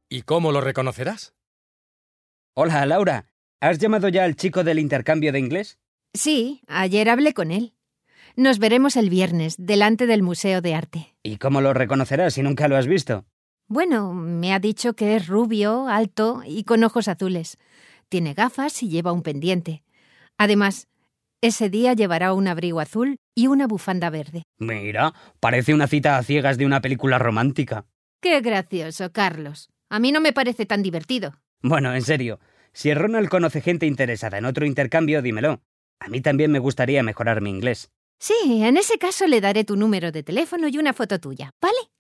¿Y cómo lo reconocerás? Hola, Laura. ¿Has llamado ya al chico del intercambio de inglés? Sí, ayer hablé con él. Nos veremos el viernes, delante del Museo de Arte. ¿Y cómo lo reconocerás si nunca lo has visto? Bueno, me ha dicho que es rubio, alto y con ojos azules. Tiene gafas y lleva un pendiente. Además, ese día llevará un abrigo azul y una bufanda verde. Mira, parece una cita a ciegas de una película romántica. ¡Qué gracioso, Carlos! A mí no me parece tan divertido. Bueno, en serio, si Ronald conoce gente interesada en otro intercambio, dímelo. A mí también me gustaría mejorar mi inglés. Sí, en ese caso le daré tu número de teléfono y una foto tuya, ¿vale?